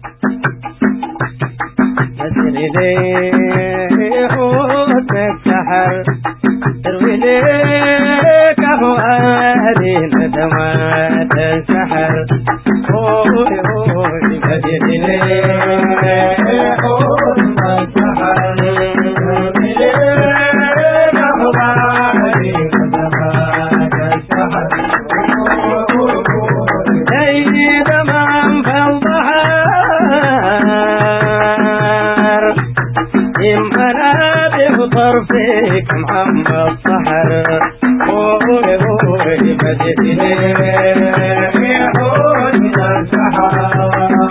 تسري ليه حوتك سحر تروي ليك أهوالي ندمات السحر هوي هوي بدري ليه حوتك سحر تروي ليك أهوالي ندمات السحر سيد من في البحر إمنا بطرفك محمد صحر هوي هوي بدري ليه حوتك سحر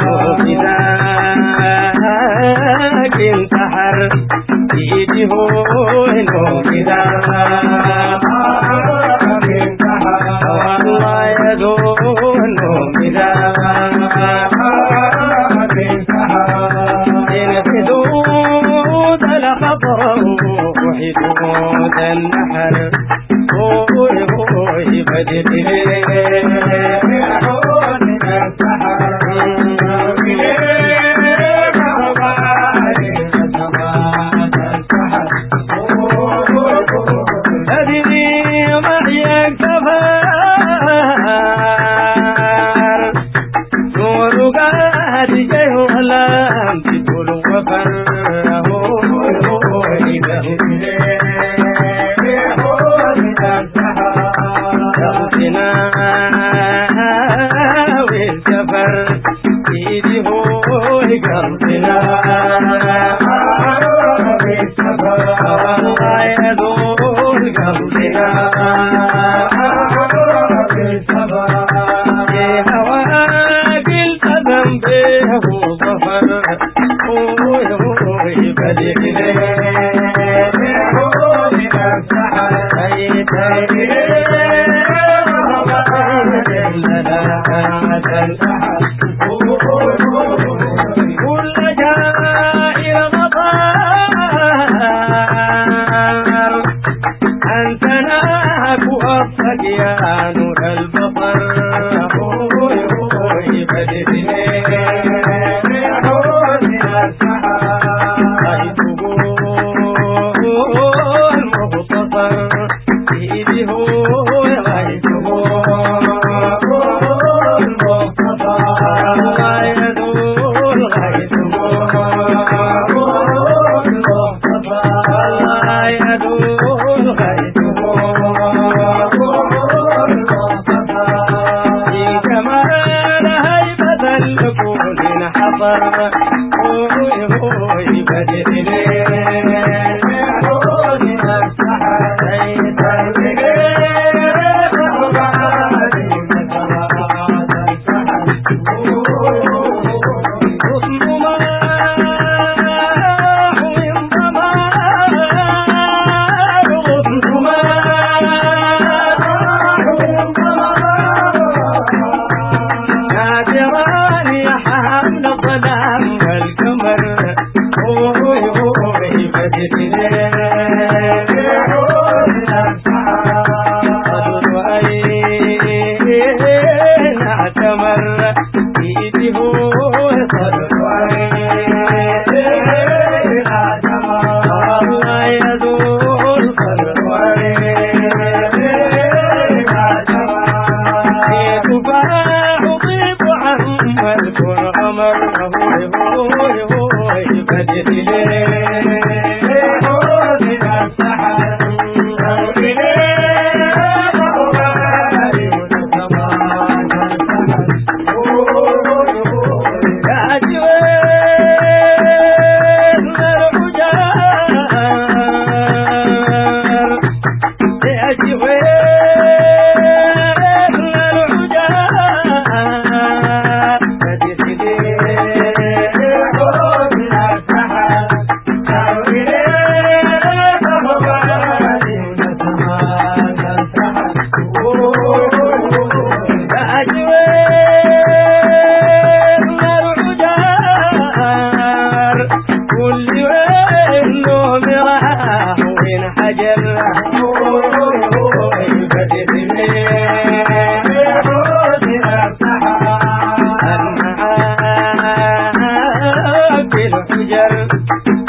وفداك انتحر ايدي هوي وفداك انتحر والله يدون وفداك الحدود الخضر وحدود النحر هوي هوي بدري ليه حوتك السحر أدري معي سفر نور قاد جيه ولم تقول وفر هوي هوي بدري ليه حوتك السحر شمسنا والسفر ايدي هوي قلبنا والسفر الله يدور قلبنا والسفر في هواك القدم به ظفر هوي هوي بدري ليه حوتك السحر كل جائر غفار أنت ناك وصفك يا نور البصر هوي هوي بدري ليه حوتك السحر المختصر ايدي هوي غيثه الله يدور غيثه الله يدور غيثه في كمال هيبة الكون حضر هوي هوي بدري ليه حوتك السحر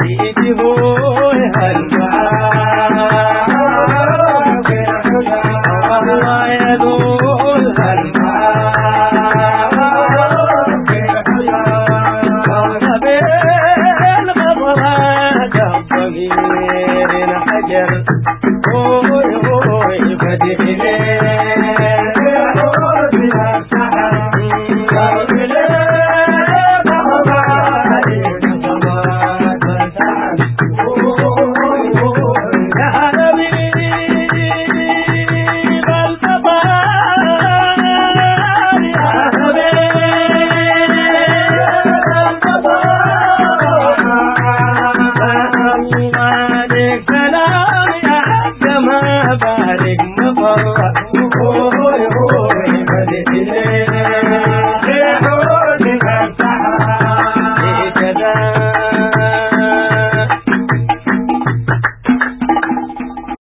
كذا